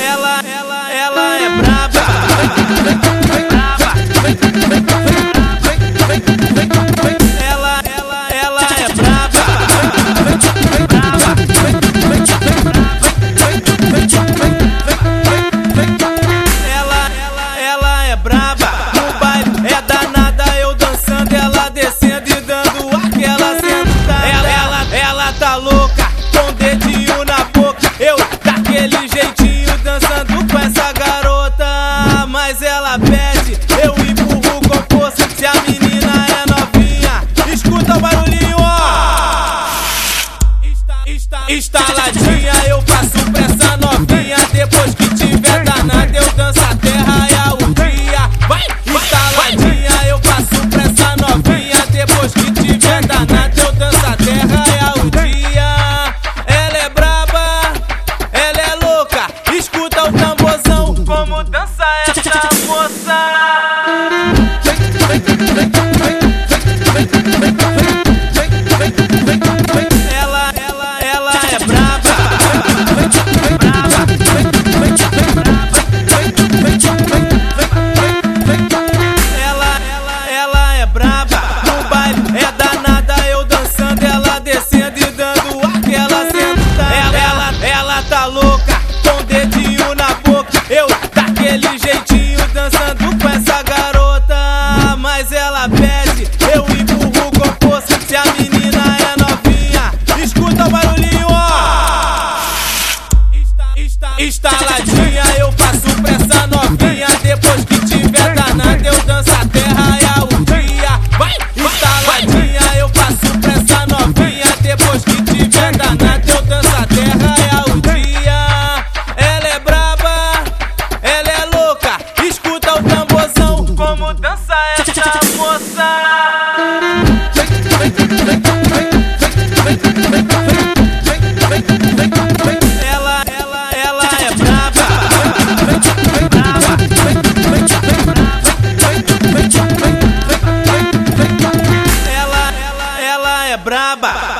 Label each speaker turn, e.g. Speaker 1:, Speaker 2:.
Speaker 1: Ela é braba. Ela é braba. Ela é braba. No baile é danada, eu dançando, ela descendo e dando aquela sentada. Ela tá louca, com o dedinho na boca, eu daquele jeitinho dançando com essa garota. Mas ela pede, eu empurro com força. Se a menina é novinha, escuta o barulhinho, ó. Instaladinha, eu passo pra essa novinha. Depois que tiver danada, eu danço até raiar o dia. Vai! Instaladinha, eu passo pra essa novinha. Depois que tiver danada, eu danço até raiar o dia. Ela é braba, ela é louca. Escuta o tamborzão, como dança essa moça. Ela é braba. Ela é braba. No baile é danada, eu dançando, ela descendo e dando aquela sentada. Ela tá louca, com o dedinho na boca, eu daquele jeitinho dançando com essa garota. Mas ela pede, eu empurro com força. Se a menina é novinha, escuta o barulhinho, ó. Instaladinha, eu passo pra essa novinha. Depois que tiver danada, eu danço até raiar o dia. Vai! Instaladinha, eu passo pra essa novinha. Depois que tiver danada, eu danço até raiar o dia. Ela é braba, ela é louca. Escuta o tamborzão, como dança essa moça. Ela é braba. Ela é braba.